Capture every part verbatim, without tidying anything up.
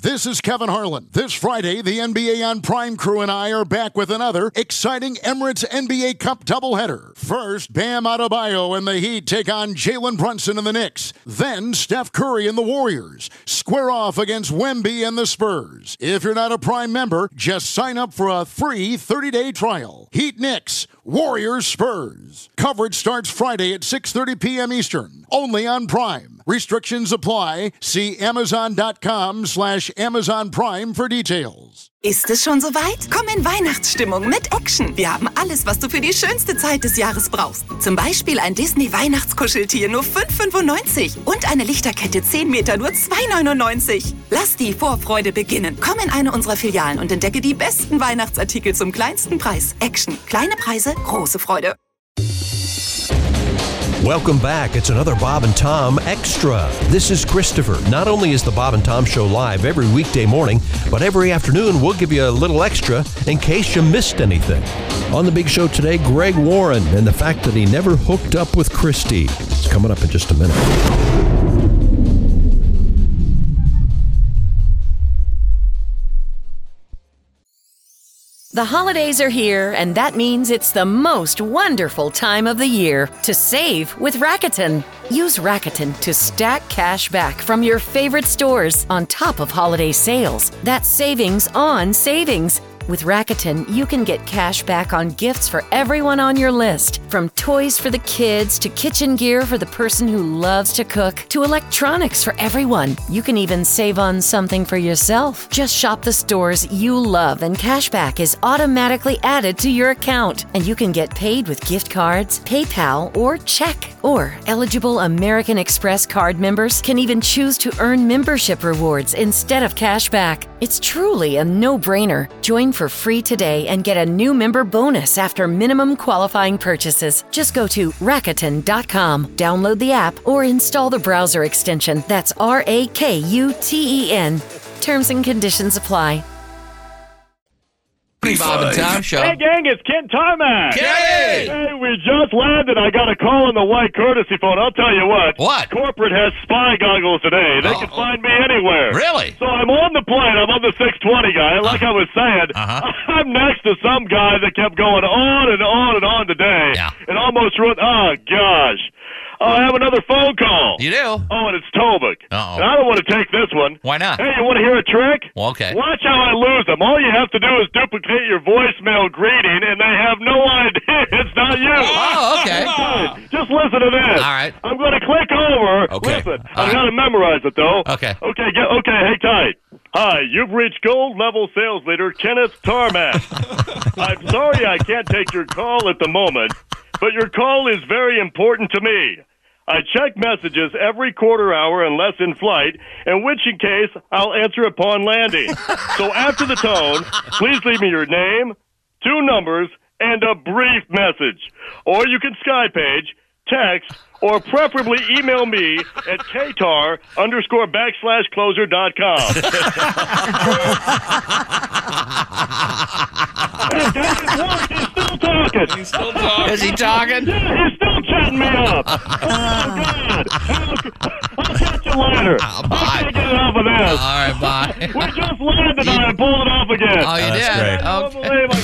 This is Kevin Harlan. This Friday, the N B A on Prime crew and I are back with another exciting Emirates N B A Cup doubleheader. First, Bam Adebayo and the Heat take on Jalen Brunson and the Knicks. Then, Steph Curry and the Warriors square off against Wemby and the Spurs. If you're not a Prime member, just sign up for a free thirty-day trial. Heat Knicks, Warriors Spurs. Coverage starts Friday at six thirty p.m. Eastern, only on Prime. Restrictions apply. See Amazon.com slash Amazon Prime for details. Ist es schon soweit? Komm in Weihnachtsstimmung mit Action. Wir haben alles, was du für die schönste Zeit des Jahres brauchst. Zum Beispiel ein Disney-Weihnachtskuscheltier nur fünf fünfundneunzig und eine Lichterkette zehn Meter nur zwei neunundneunzig. Lass die Vorfreude beginnen. Komm in eine unserer Filialen und entdecke die besten Weihnachtsartikel zum kleinsten Preis. Action. Kleine Preise, große Freude. Welcome back. It's another Bob and Tom Extra. This is Christopher. Not only is the Bob and Tom Show live every weekday morning, but every afternoon we'll give you a little extra in case you missed anything. On the big show today, Greg Warren and the fact that he never hooked up with Christy. It's coming up in just a minute. The holidays are here, and that means it's the most wonderful time of the year to save with Rakuten. Use Rakuten to stack cash back from your favorite stores on top of holiday sales. That's savings on savings. With Rakuten, you can get cash back on gifts for everyone on your list, from toys for the kids to kitchen gear for the person who loves to cook to electronics for everyone. You can even save on something for yourself. Just shop the stores you love and cashback is automatically added to your account. And you can get paid with gift cards, PayPal, or check. Or eligible American Express card members can even choose to earn membership rewards instead of cashback. It's truly a no-brainer. Join for free today and get a new member bonus after minimum qualifying purchases. Just go to Rakuten dot com, download the app, or install the browser extension. That's R A K U T E N. Terms and conditions apply. Bob and Tom Show. Hey, gang, it's Ken Tarmac. Hey! Hey, we just landed. I got a call on the white courtesy phone. I'll tell you what. What? Corporate has spy goggles today. They Uh-oh. can find me anywhere. Really? So I'm on the plane. I'm on the six twenty guy. Like I was saying, Uh-huh. I'm next to some guy that kept going on and on and on today. Yeah. And almost ruined. Oh, gosh. Oh, I have another phone call. You do? Oh, and it's Tobik. Uh-oh. And I don't want to take this one. Why not? Hey, you want to hear a trick? Well, okay. Watch how I lose them. All you have to do is duplicate your voicemail greeting, and they have no idea it's not you. Oh, okay. Right. Just listen to this. All right. I'm going to click over. Okay. Listen, All I've right. got to memorize it, though. Okay. Okay, get, okay, hang tight. Hi, you've reached gold level sales leader Kenneth Tarmac. I'm sorry I can't take your call at the moment, but your call is very important to me. I check messages every quarter hour unless in flight, in which in case I'll answer upon landing. So after the tone, please leave me your name, two numbers, and a brief message. Or you can Skypage, text, or preferably email me at ktar underscore backslash closer dot com. Hey, David, what? He's still talking. He's still talking. Is he talking? Yeah, he's still chatting me up. Oh, God. I'll catch you later. Oh, I bye. can't get enough of this. All right, bye. We just landed and I pulled it off again. Oh, you that's did? great. I don't Okay. believe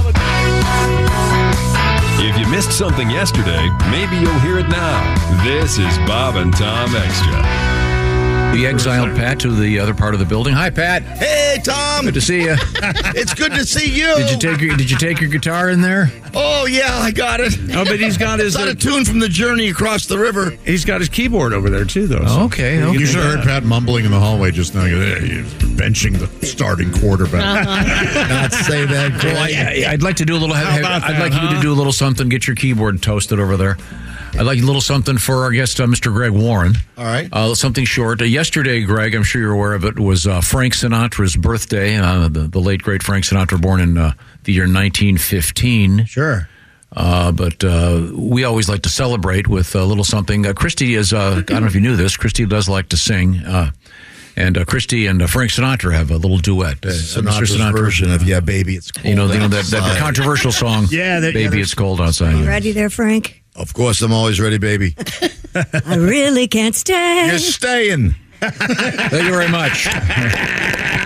I If you missed something yesterday, maybe you'll hear it now. This is Bob and Tom Extra. The exiled Pat to the other part of the building. Hi, Pat. Hey, Tom. Good to see you. It's good to see you. Did you take your Did you take your guitar in there? Oh, yeah, I got it. Oh, but he's got his. It's not a tune from the journey across the river. He's got his keyboard over there, too, though. Oh, okay. okay. You should have heard Pat mumbling in the hallway just now. Hey, you're benching the starting quarterback. Not say that. Well, I, I- I'd like to do a little. How about I'd that, like you huh? to do a little something. Get your keyboard toasted over there. I'd like a little something for our guest, uh, Mister Greg Warren. All right. Uh, something short. Uh, yesterday, Greg, I'm sure you're aware of it, was uh, Frank Sinatra's birthday. Uh, the, the late, great Frank Sinatra, born in uh, the year nineteen fifteen. Sure. Uh, but uh, we always like to celebrate with a little something. Uh, Christy is, uh, I don't know if you knew this, Christy does like to sing. Uh, and uh, Christy and uh, Frank Sinatra have a little duet. Uh, Sinatra's Mister Sinatra, version of Yeah, Baby, It's Cold You know, you know that, that Outside. controversial song, Yeah, that- Baby, yeah, It's Cold Outside. Ready there, Frank? Of course, I'm always ready, baby. I really can't stay. You're staying. Thank you very much.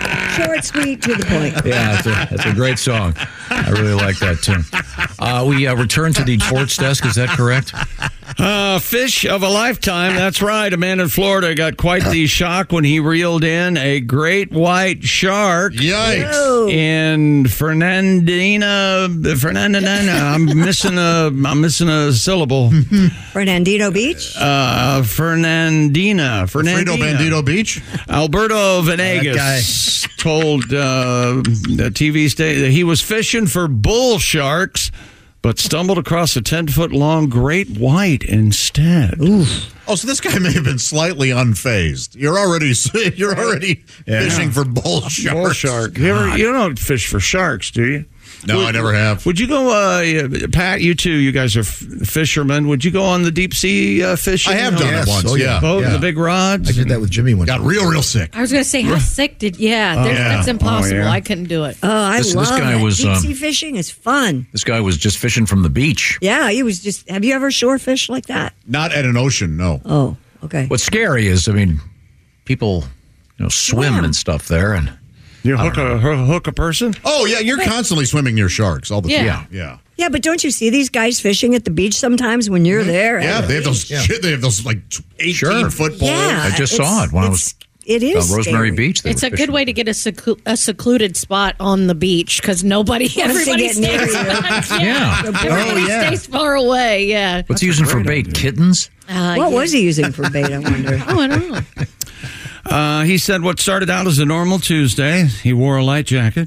Short, sweet, to the point. Yeah, that's a, that's a great song. I really like that, too. Uh, we uh, return to the sports desk. Is that correct? Uh, fish of a lifetime. That's right. A man in Florida got quite the shock when he reeled in a great white shark. Yikes. In Fernandina, Fernandina. I'm missing a, I'm missing a syllable. Fernandino Beach? Uh, Fernandina. Fernandina. Frito Bandito Beach? Alberto Venegas told uh, the T V station that he was fishing for bull sharks, but stumbled across a ten-foot-long great white instead. Oof. Oh, so this guy may have been slightly unfazed. You're already you're already Yeah. fishing for bull sharks. Bull shark. You, ever, you don't fish for sharks, do you? No, Would- I never have. Would you go, uh, Pat, you two, you guys are f- fishermen. Would you go on the deep sea uh, fishing? I have You know, done it once, Oh, yeah. yeah. Boat, Yeah. the big rods? I did that with Jimmy one Got time. real, real sick. I was going to say, how sick did? Yeah, there's yeah. that's impossible. Oh, yeah. I couldn't do it. Oh, I This- this love guy it. was, Deep um, sea fishing is fun. This guy was just fishing from the beach. Yeah, he was just. Have you ever shore fished like that? Not at an ocean, no. Oh, okay. What's scary is, I mean, people, you know, swim Yeah. and stuff there, and You hook a, hook a person? Oh, yeah, you're constantly swimming near sharks all the Yeah. time. Yeah. Yeah, but don't you see these guys fishing at the beach sometimes when you're there? Yeah, at they have the those beach? shit, they have those like eighteen Sure. foot poles. Yeah, I just it's- saw it when I was it's- It is on Rosemary scary. Beach. They It's were a good fishing. way to get a, seclu- a secluded spot on the beach because nobody, to everybody get near stays. you. yeah, Yeah. everybody Oh, yeah. stays far away. Yeah. What's he using for bait? Kittens? Uh, What yeah. was he using for bait? I wonder. Oh, I don't know. Uh, he said what started out as a normal Tuesday, he wore a light jacket.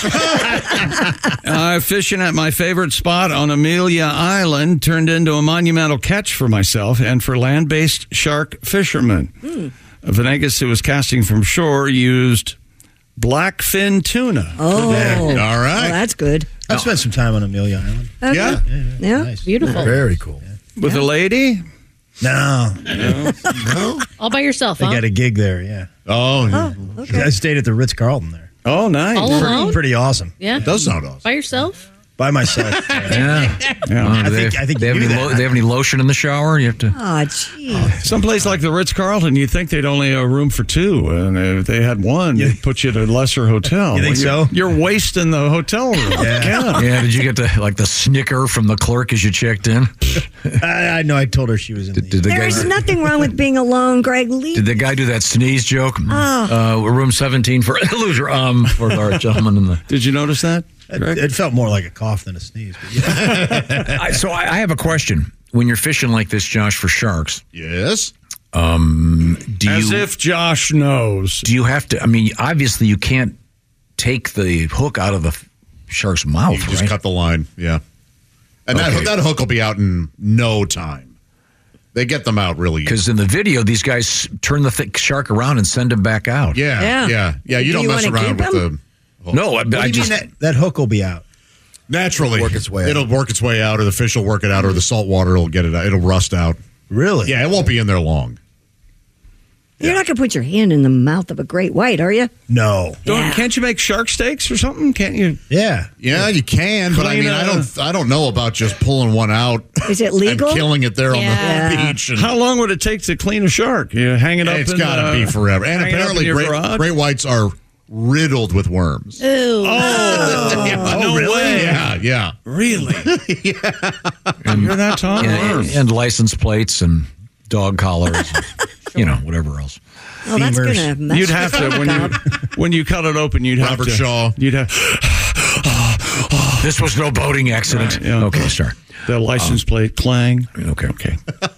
uh, fishing at my favorite spot on Amelia Island turned into a monumental catch for myself and for land-based shark fishermen. Hmm. Venegas, who was casting from shore, used blackfin tuna. Oh, All Well, right. that's good. I spent some time on Amelia Island. Okay. Yeah. Yeah. Nice. Beautiful. Very cool. With a lady? No. All by yourself, I huh? got a gig there, yeah. Oh, Oh, okay. I stayed at the Ritz-Carlton there. Oh, nice. All alone? Pretty awesome. Yeah. it does sound awesome. By yourself? By myself. Yeah. Yeah. Uh, I do they, think- I think they you have knew any that. lo- they have any lotion in the shower? You have to. Oh, gee. Someplace like the Ritz-Carlton, you'd think they'd only have room for two, and if they had one, they'd put you at a lesser hotel. You think Well, so? You're, you're wasting the hotel room. Yeah. Yeah. Did you get the like the snicker from the clerk as you checked in? I, I know. I told her she was in Did, the. did the guy? There's nothing wrong with being alone, Greg. Leave. Did the guy do that sneeze joke? Oh. Uh, room seventeen for loser. Um, for our gentleman in the. Did you notice that? It, it felt more like a cough than a sneeze. But yeah. I, so I, I have a question. When you're fishing like this, Josh, for sharks, Yes. um, do As you if Josh knows. do you have to? I mean, obviously, you can't take the hook out of the f- shark's mouth, You just right? cut the line. Yeah. And Okay. that, that hook will be out in no time. They get them out really easy. Because in the video, these guys turn the thick shark around and send him back out. Yeah. Yeah. Yeah. Yeah. You Do don't you mess wanna around keep with them? the. No, I, What do I you just. mean that, that hook will be out? Naturally, Work its way out. It'll work its way out, or the fish will work it out, or the salt water will get it out. It'll rust out. Really? Yeah, it won't be in there long. You're not going to put your hand in the mouth of a great white, are you? No. Don't, Yeah. Can't you make shark steaks or something? Can't you? Yeah. Yeah, you can, but I Clean mean, I a- don't, I don't know about just pulling one out. Is it legal? And killing it there Yeah. on the beach. And How long would it take to clean a shark? You hang it up. it's in, got to uh, be forever. And hang it up in apparently, your great, garage? great whites are riddled with worms. Ooh. Oh, Yeah. no way. Yeah, yeah. Really? And, You're that Tom? and, and license plates and dog collars, and, you know, whatever else. Oh, that's Femurs. going to mess You'd have to when you when you cut it open. You'd have Robert to. Shaw. You'd have This was no boating accident. Right, yeah. Okay, sorry. the license plate clang. Okay, Okay.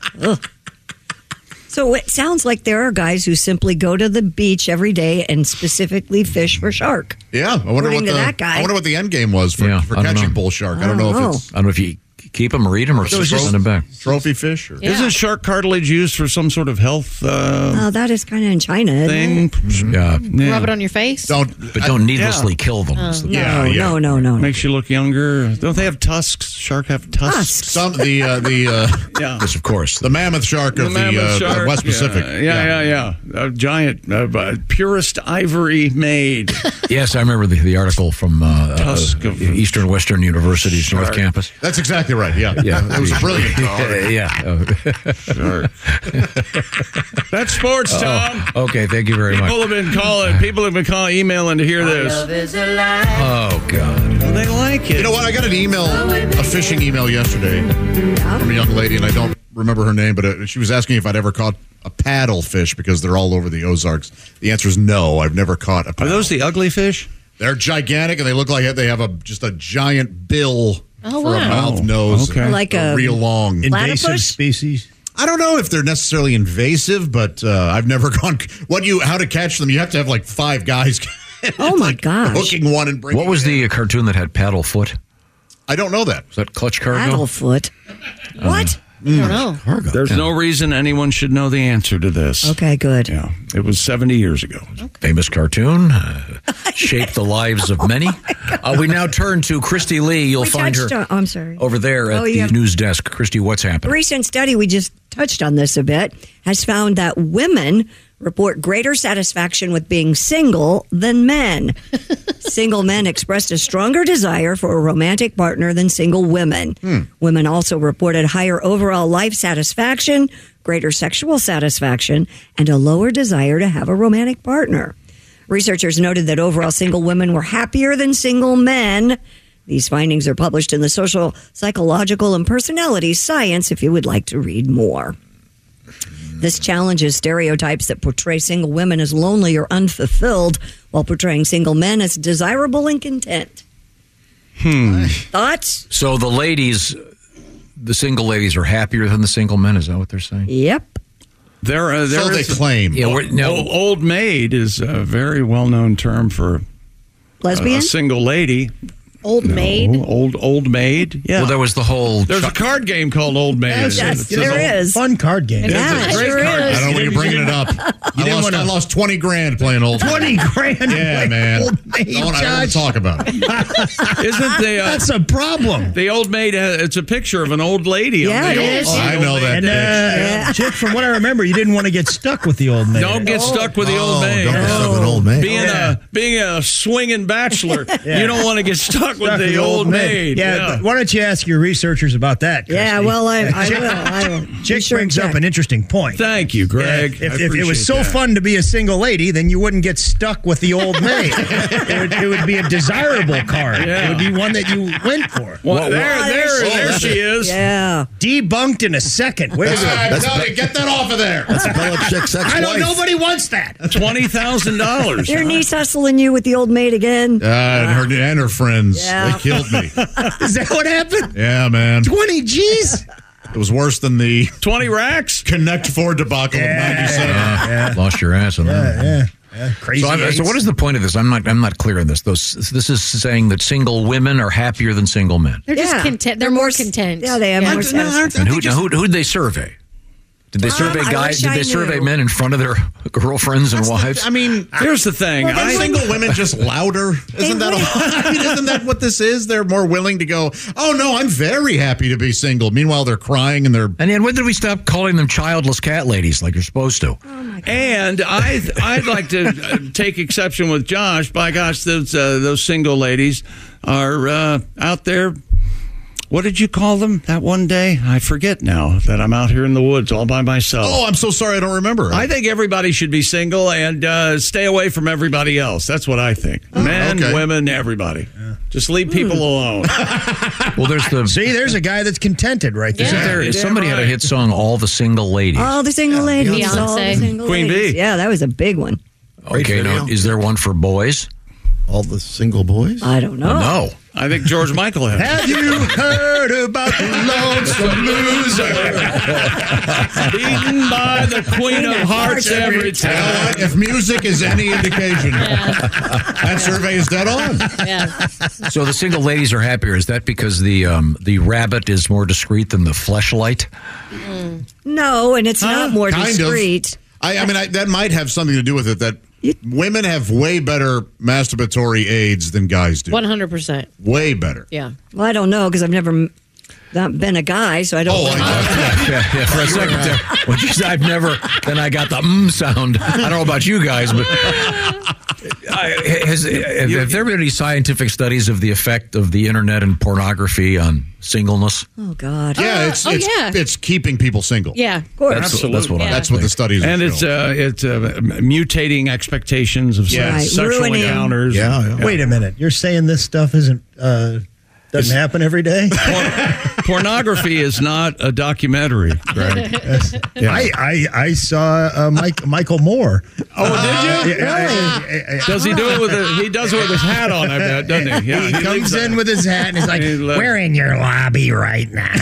So it sounds like there are guys who simply go to the beach every day and specifically fish for shark. Yeah, I wonder According what to the that guy. I wonder what the end game was for, Yeah, for I don't catching know. bull shark. I I don't don't know know. if it's I don't know if you keep them or eat them or So it's just just- send them back. trophy fish or Yeah. Isn't shark cartilage used for some sort of health uh, Oh, that is kind of in China, isn't thing? it? Yeah, Yeah. Rub it on your face? don't. but don't needlessly kill them. No, Yeah, yeah. no, no, no, no. Makes you look younger. Don't they have tusks? Shark have tusks. Tusks. Some the uh, the uh, Yeah. Yes, of course. the mammoth shark of the, mammoth uh, shark, West Pacific. Yeah, yeah, yeah. yeah. A giant, uh, uh, purest ivory made. Yes, I remember the, the article from uh, Tusk uh, of- Eastern Western University's North Campus. That's exactly right. right. Yeah, Yeah. That was a brilliant call. Yeah. Sure. That's sports, Tom. Oh, okay, thank you very much. People have been calling. People have been calling, emailing to hear this. Oh, God. Well, they like it. You know what? I got an email, a phishing email yesterday from a young lady, and I don't remember her name, but uh, she was asking if I'd ever caught a paddlefish because they're all over the Ozarks. The answer is no. I've never caught a paddle. Are those the ugly fish? They're gigantic, and they look like they have a just a giant bill Oh, for a wow. mouth, Oh, nose, okay. and Like a a real long. Invasive Platypus? species. I don't know if they're necessarily invasive, but uh, I've never gone. What you? How to catch them? You have to have like five guys. Oh my like gosh. hooking one and bringing. What was it in. the cartoon that had paddle foot? I don't know that. Was that Clutch Cargo? Paddlefoot. What? I don't know. Cargo. There's Yeah. no reason anyone should know the answer to this. Okay, good. Yeah, it was seventy years ago. Famous cartoon, uh, shaped the lives of many. Uh, we now turn to Christy Lee. You'll We find her touched on- I'm sorry. over there at Oh, the yeah. news desk. Christy, what's A happening? recent study, we just touched on this a bit, has found that women report greater satisfaction with being single than men. Single men expressed a stronger desire for a romantic partner than single women. Hmm. Women also reported higher overall life satisfaction, greater sexual satisfaction, and a lower desire to have a romantic partner. Researchers noted that overall single women were happier than single men. These findings are published in the Social, Psychological, and Personality Science if you would like to read more. This challenges stereotypes that portray single women as lonely or unfulfilled while portraying single men as desirable and content. Hmm. Thoughts? So the ladies, the single ladies, are happier than the single men. Is that what they're saying? Yep. There, uh, there So they is- claim. Yeah, we're, no, Old, old maid is a very well-known term for a, Lesbian? a single lady. Old No, maid. Old old maid. Yeah. well, there was the whole. There's a Chuck- card game called Old Maid. Yes, It's- yes, it's there a- is. Fun card game. It's Yeah, a it great sure card is. I don't know game. why you're bringing it up. I didn't lost, wanna- I lost twenty grand playing old. Twenty grand. Yeah, Like man. Old maid, Don't, I don't want Josh. to talk about it. Isn't the uh, That's a problem. the old maid? Uh, it's a picture of an old lady. Yeah, on it the is. old, Oh, I old know maid. that. And uh, Yeah. Chick, from what I remember, you didn't want to get stuck with the old maid. Don't get stuck with the Oh, old maid. don't get stuck with an old maid. Being Yeah. a being a swinging bachelor, Yeah. you don't want to get stuck with Stuck the old maid. Yeah, but why don't you ask your researchers about that? Yeah, Christy? well, I, I will. I will. Be Chick sure to brings up check. an interesting point. Thank you, Greg. Yeah, if, I if it was appreciate so that. fun to be a single lady, then you wouldn't get stuck with the old maid. it, would, it would be a desirable card. Yeah. It would be one that you went for. Well, there, Oh, there, there she there is. she is. Yeah. Debunked in a second. Wait a That's right, minute. tell you, get that off of there. Belichick's I don't. ex-wife. Nobody wants that. Twenty thousand dollars. Your niece hustling you with the old maid again. Uh, and her and her friends, Yeah. they killed me. Is that what happened? Yeah, man. Twenty G's. It was worse than the Twenty racks. Connect Four debacle of ninety-seven. Uh, Lost your ass on that. Yeah, yeah, yeah. Crazy. So, I'm, so eights. what is the point of this? I'm not. I'm not clear on this. Those, this is saying that single women are happier than single men. They're just Yeah. content. They're more content. Yeah, they have more satisfaction. And who, now who who'd they survey? Did they survey I guys? wish Did I they survey knew. men in front of their girlfriends and wives? I mean, Here's the thing. Are I, single women just louder? Isn't that? A, I mean, isn't that what this is? They're more willing to go. Oh no, I'm very happy to be single. Meanwhile, they're crying and they're. And then when did we stop calling them childless cat ladies like you're supposed to? and I, I'd like to uh, take exception with Josh. By gosh, those uh, those single ladies are uh, out there. What did you call them that one day? I forget now that I'm out here in the woods all by myself. Oh, I'm so sorry. I don't remember. I think everybody should be single and uh, stay away from everybody else. That's what I think. Men, okay. women, everybody. Just leave people alone. Well, there's the. See, there's a guy that's contented right there. Isn't there, Yeah, somebody had a right. hit song, "All the Single Ladies." All the single ladies. Beyonce. All the single Queen ladies. Bee. Yeah, that was a big one. Okay, now is there one for boys? All the single boys? I don't know. No. I think George Michael had. Have you heard about the lonesome loser? Beaten by the Queen of Hearts every You know time. what? If music is any indication, that survey is dead on. Yeah. So the single ladies are happier. Is that because the um, the rabbit is more discreet than the fleshlight? No, and it's not more Kind of. discreet. I, I mean, I, that might have something to do with it. That women have way better masturbatory aids than guys do. One hundred percent. Way better. Yeah. Well, I don't know because I've never m- not been a guy, so I don't. Oh, know. yeah, yeah, yeah, for a second there. When you said I've never, then I got the mm sound. I don't know about you guys, but I, has, have, have there been any scientific studies of the effect of the internet and pornography on singleness? Oh God! Yeah, it's oh, it's, yeah. it's keeping people single. Yeah. Of course. That's, that's what Yeah. I That's what the studies And have it's shown. uh, it's uh, mutating expectations of Yeah. Right. sexual Ruining. encounters. Yeah, yeah. Wait a minute. You're saying this stuff isn't uh, doesn't happen every day? Por- pornography is not a documentary, Greg. Yes. I, I I saw uh, Mike, Michael Moore. Oh, did you? Uh, I- I- I- Does he do it with a, he does it with his hat on, I bet, doesn't he? Yeah, he, leaves comes a- in with his hat and he's like, He le- "We're in your lobby right now.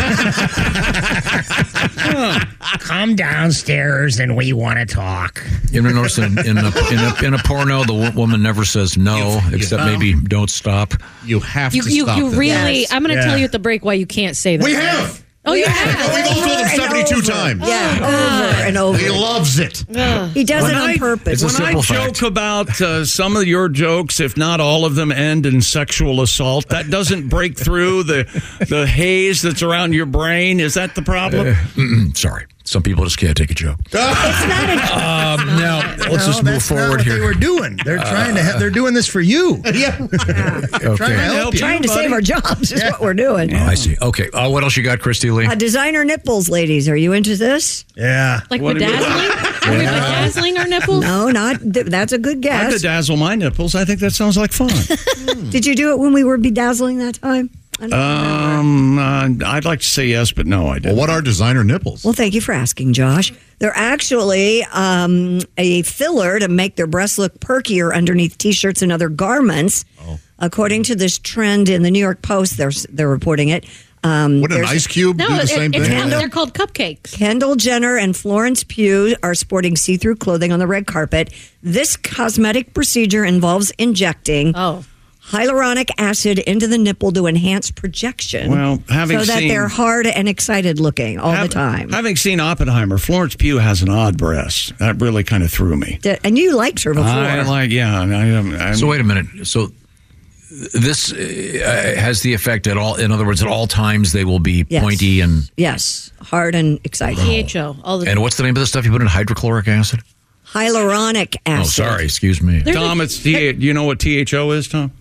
Come downstairs and we want to talk." You ever notice in, in, a, in, a, in a porno, the wo- woman never says no, except maybe don't stop. You have You to you, stop you this. really. Yes. I'm going to Yeah. tell you at the break why you can't say that. We have. Oh, you have. We've all told him and seventy-two over. times. Yeah, over and over. He loves it. He does When it on I- purpose. It's a When I simple joke fact. about uh, some of your jokes, if not all of them, end in sexual assault, that doesn't break through the the haze that's around your brain. Is that the problem? Uh, mm-mm, sorry. Some people just can't take a joke. It's not a, Um, now, let's No, just move that's not forward what here. they were doing. They're trying to. Ha- they're doing this for you. Yeah. Okay. Trying to help you. trying to save our jobs is what we're doing. Oh, I see. Okay. Uh, what else you got, Christy Lee? Uh, designer nipples, ladies. Are you into this? Yeah. Like What do you- bedazzling? Are we bedazzling our nipples? No, not. th- That's a good I guess. bedazzle my nipples. I think that sounds like fun. Did you do it when we were bedazzling that time? I don't um, uh, I'd like to say yes, but no, I Well, didn't. what are designer nipples? Well, thank you for asking, Josh. They're actually um, a filler to make their breasts look perkier underneath T-shirts and other garments. Oh. According to this trend in the New York Post, they're they're reporting it. Um, Wouldn't an there's- ice cube No, do the it- same it's thing? called- they're called cupcakes. Kendall Jenner and Florence Pugh are sporting see-through clothing on the red carpet. This cosmetic procedure involves injecting Oh. hyaluronic acid into the nipple to enhance projection. Well, having so that seen- they're hard and excited looking all Hav- the time. Having seen Oppenheimer, Florence Pugh has an odd breast. That really kind of threw me. Did- And you liked her before. I like, yeah. I, am I'm, So wait a minute. So this uh, has the effect at all. In other words, at all times they will be Yes. pointy and. Yes, hard and exciting. T H O. All the And what's the name of the stuff you put in? Hydrochloric acid. Hyaluronic acid. Oh, sorry. Excuse me. Tom, it's T. You know what T H O is, Tom?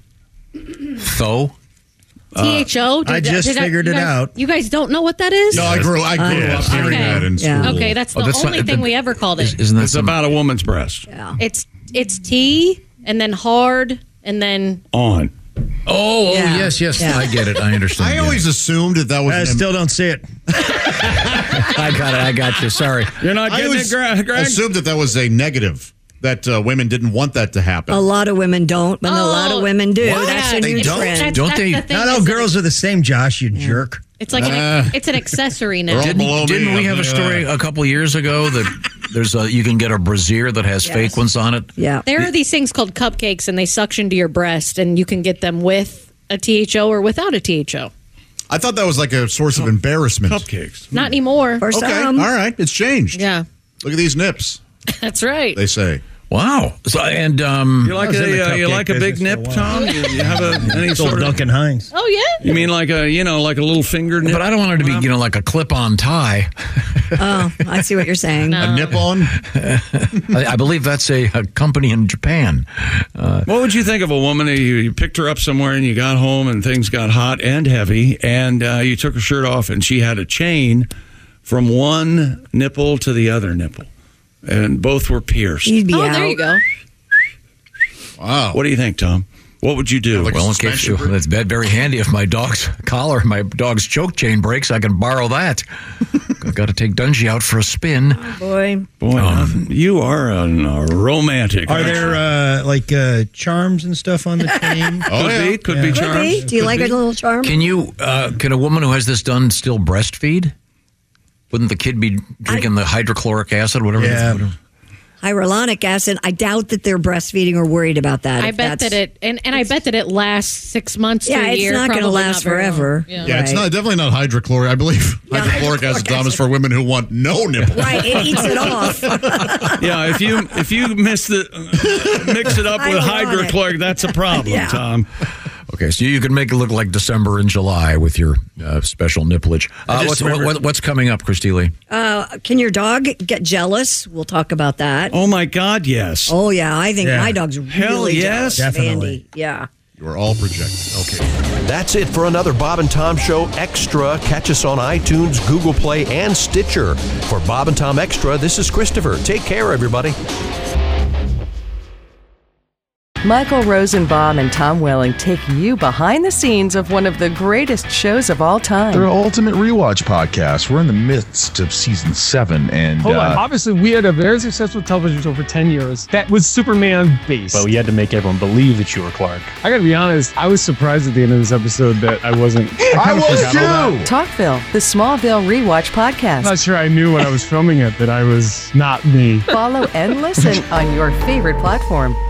Tho. T H O. I just figured you it guys- out. You guys don't know what that is? No, I grew, I grew Uh, up hearing okay. that in school. Yeah. Okay, that's the Oh, that's only not- thing that- we ever called it. Isn't that It's some- about a woman's breast. Yeah. It's it's T and then hard and then On. Oh, oh, Yeah. yes, yes. Yeah. I get it. I understand. I yeah. always assumed that that was I an still don't see it. I got it. I got you. Sorry. You're not I getting always it, Gra- Greg? assumed that that was a negative, that uh, women didn't want that to happen. A lot of women don't, but a lot of Oh, women do. what? That's a They new don't? trend. That's, Don't that's they- the thing Not all is girls are the same, Josh, you jerk. It's like an, Uh, it's an accessory now. They're all Didn't, below me. didn't we I'm have a like, story uh, a couple years ago that there's a you can get a brassiere that has Yes. fake ones on it? Yeah. There are these things called cupcakes, and they suction to your breast, and you can get them with a T H O or without a T H O. I thought that was like a source of embarrassment. Cupcakes. Not anymore. For Okay, some. all right. It's changed. Yeah, Look at these nips, that's right. they say. Wow. So and um, You like I was in the a uh, you cupcake like a big business nip, for a while. Tom? You, you have a any It's old sort of? Duncan Hines. Oh yeah. You mean like a you know like a little finger nip? but I don't want her to be you know like a clip-on tie. Oh, I see what you're saying. A nip on? I, I believe that's a, a company in Japan. Uh, What would you think of a woman? You, you picked her up somewhere and you got home and things got hot and heavy, and uh, you took her shirt off and she had a chain from one nipple to the other nipple, and both were pierced. You'd be Oh, out. there you go. Wow. What do you think, Tom? What would you do? Like well, a in case suspension you, bridge? it's ve- very handy if my dog's collar, my dog's choke chain breaks, I can borrow that. I've got to take Dungy out for a spin. Boy. Boy, Um, you are an, a romantic. Are there uh, like uh, charms and stuff on the chain? Oh, could yeah. be, could Yeah. be Could charms. Hey, do you Could like be. a little charm? Can you? Uh, can a woman who has this done still breastfeed? Wouldn't the kid be drinking the hydrochloric acid, whatever? Yeah. whatever? Hyaluronic acid. I doubt that they're breastfeeding or worried about that. I If bet that's- that it and, and I bet that it lasts six months Yeah, to a it's year. not gonna probably last not very long. forever. Yeah. Yeah, it's Right. not definitely not hydrochloric. I believe Yeah, hydrochloric acid, Tom, is for women who want no nipples. Right, it eats it off. Yeah, if you if you miss the mix it up with Hyaluronic. hydrochloric, that's a problem, Yeah. Tom. Okay, so you can make it look like December and July with your uh, special nipplage. Uh, what's, what, what, what's coming up, Christy Lee? Uh, can your dog get jealous? We'll talk about that. Oh, my God, yes. Oh, yeah. I think Yeah. my dog's really Hell yes. jealous of Definitely. Andy. Yeah. You are all projected. Okay. That's it for another Bob and Tom Show Extra. Catch us on iTunes, Google Play, and Stitcher. For Bob and Tom Extra, this is Christopher. Take care, everybody. Michael Rosenbaum and Tom Welling take you behind the scenes of one of the greatest shows of all time. They're an ultimate rewatch podcast. We're in the midst of season seven, and Hold on. uh, Obviously, we had a very successful television show for ten years that was Superman based. But we had to make everyone believe that you were Clark. I gotta be honest, I was surprised at the end of this episode that I wasn't. I, I kinda was forgot all that. Talkville, the Smallville rewatch podcast. I'm not sure I knew when I was filming it that I was not me. Follow and listen on your favorite platform.